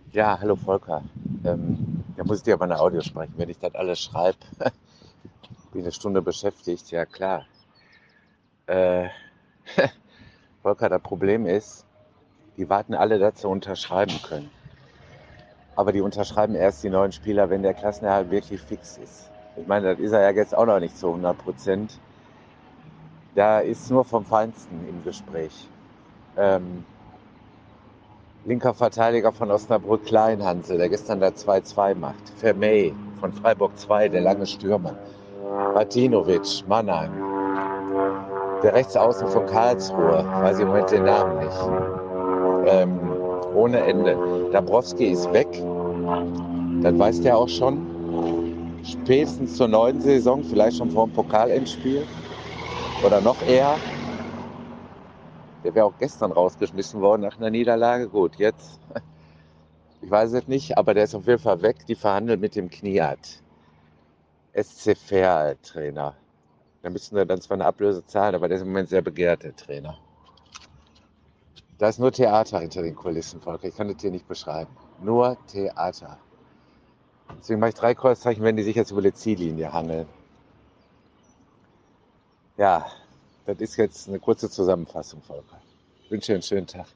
Ja, hallo Volker. Da muss ich dir aber eine Audio sprechen. Wenn ich das alles schreibe, bin eine Stunde beschäftigt. Ja, klar. Äh, Volker, das Problem ist, die warten alle, dass sie unterschreiben können. Aber die unterschreiben erst die neuen Spieler, wenn der Klassenerhalt wirklich fix ist. Ich meine, das ist er ja jetzt auch noch nicht zu 100%. Da ist nur vom Feinsten im Gespräch. Ähm, Linker Verteidiger von Osnabrück Kleinhansel, der gestern da 2-2 macht. Vermey von Freiburg 2, der lange Stürmer. Martinovic, Mannheim. Der Rechtsaußen von Karlsruhe, weiß ich im Moment den Namen nicht. Ohne Ende. Dabrowski ist weg, das weiß der auch schon. Spätestens zur neuen Saison, vielleicht schon vor dem Pokalendspiel oder noch eher. Der wäre auch gestern rausgeschmissen worden nach einer Niederlage. Gut, jetzt, ich weiß es nicht, aber der ist auf jeden Fall weg. Die verhandeln mit dem Kniat. SC Verl Trainer. Da müssen wir dann zwar eine Ablöse zahlen, aber der ist im Moment sehr begehrt, der Trainer. Da ist nur Theater hinter den Kulissen, Volker. Ich kann das dir nicht beschreiben. Nur Theater. Deswegen mache ich 3 Kreuzzeichen, wenn die sich jetzt über die Ziellinie hangeln. Ja, das ist jetzt eine kurze Zusammenfassung, Volker. Ich wünsche dir einen schönen Tag.